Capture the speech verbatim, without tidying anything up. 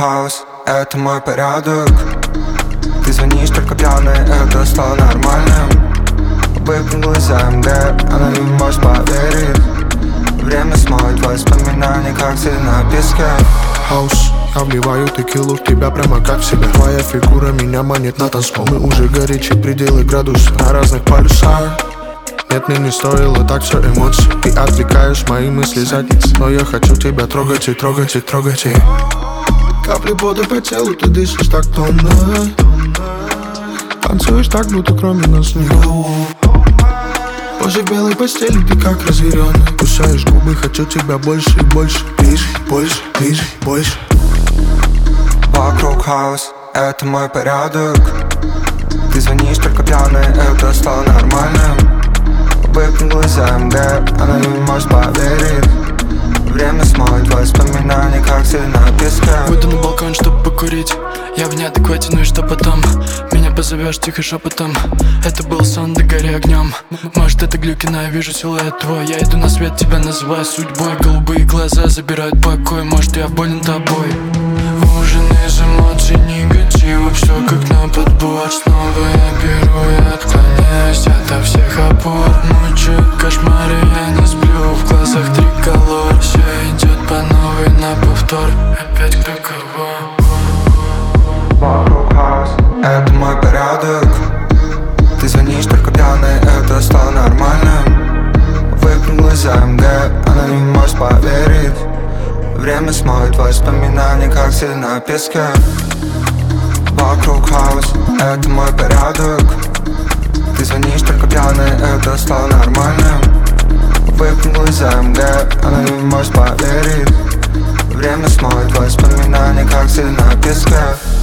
хаос, это мой порядок. Ты звонишь только пьяный, это стало нормальным. Выпрыгнула из АМГ, она не может поверить. Время смоет воспоминания, как сель на песке. Хаус, я вливаю текилу в тебя прямо как в себя. Твоя фигура меня манит на танцпол. Мы уже горячие пределы градус на разных полюсах. Нет, мне не стоило так все эмоций. Ты отвлекаешь мои мысли задниц, но я хочу тебя трогать и трогать и трогать и... Капли пота по телу, ты дышишь так томно. Танцуешь так, будто кроме нас никого. Позже в белой постели ты как разъяренный. Кусаешь губы, хочу тебя больше и больше. Ближе, больше, ближе, больше. Вокруг хаос, это мой порядок. Ты звонишь только пьяный, это стало нормальным. Выпрыгнула из АМГ, она не может поверить. Время смоет воспоминания, как сель на песке. Выйду на балкон, чтобы покурить. Я в неадеквате, ну и что потом? Меня позовешь тихо шепотом. Это был сон, да гори огнем. Может это глюкина, я вижу силуэт твой. Я иду на свет, тебя называю судьбой. Голубые глаза забирают покой. Может я болен тобой. Ужин из эмоций, негатива. Все как на подбор. Снова я беру и отклоняюсь ото всех опор. Мучают кошмары, я не сплю. В глазах триколор. Все идет по новой на повтор. Опять кто кого. Вокруг хаос, это мой порядок. Ты звонишь только пьяный, это стало нормальным. Выпрыгнула из АМГ, она не может поверить. Время смоет воспоминания, как сель на песке. Вокруг хаос, это мой порядок. Ты звонишь только пьяный, это стало нормальным. Выпрыгнула из АМГ, она не может поверить. Время смоет воспоминания, как сель на песке.